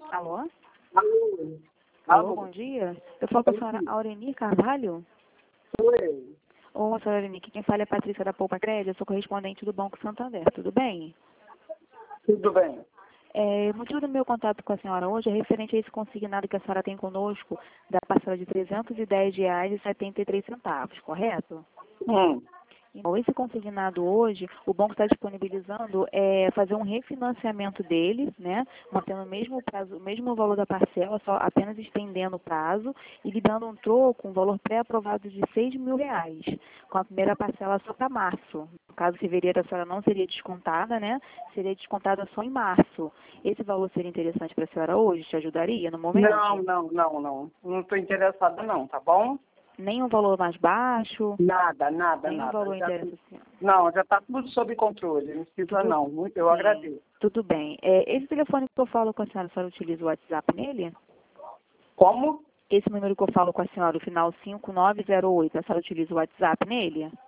Alô? Alô? Alô, bom dia. Eu falo com a senhora Aurenir Carvalho? Sou eu. Ô, senhora Aurenir, quem fala é a Patrícia da Poupa Crédito, eu sou correspondente do Banco Santander, tudo bem? Tudo bem. O motivo do meu contato com a senhora hoje é referente a esse consignado que a senhora tem conosco da parcela de R$ 310,73, correto? Então, esse consignado hoje, o banco está disponibilizando fazer um refinanciamento dele, né, mantendo o mesmo prazo, o mesmo valor da parcela, só apenas estendendo o prazo e lhe dando um troco, um valor pré-aprovado de R$ 6.000, com a primeira parcela só para março. No caso, fevereiro a senhora não seria descontada, né, seria descontada só em março. Esse valor seria interessante para a senhora hoje? Te ajudaria no momento? Não. Não estou interessada não, tá bom? Nem um valor mais baixo? Nada. Nenhum valor interessa, senhora? Não, já está tudo sob controle. Não precisa não. Eu agradeço. Tudo bem. Esse telefone que eu falo com a senhora utiliza o WhatsApp nele? Como? Esse número que eu falo com a senhora, o final 5908, a senhora utiliza o WhatsApp nele? A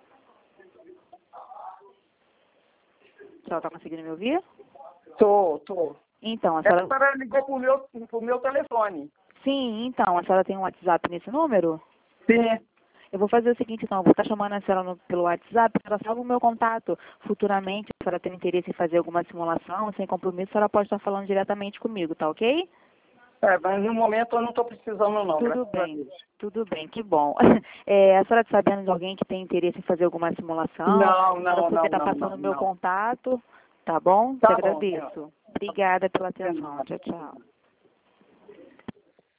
senhora está conseguindo me ouvir? Tô. Então, a A senhora... senhora ligou pro meu telefone. Sim, então, a senhora tem um WhatsApp nesse número? Sim. Eu vou fazer o seguinte, então, eu vou estar chamando a senhora pelo WhatsApp, a senhora salva o meu contato. Futuramente, se a senhora tem interesse em fazer alguma simulação, sem compromisso, a senhora pode estar falando diretamente comigo, tá ok? Mas no momento eu não estou precisando não. Tudo bem, que bom. A senhora está sabendo de alguém que tem interesse em fazer alguma simulação? Não. A senhora poder estar passando o meu contato, tá bom? Te agradeço. Obrigada pela atenção. Tchau.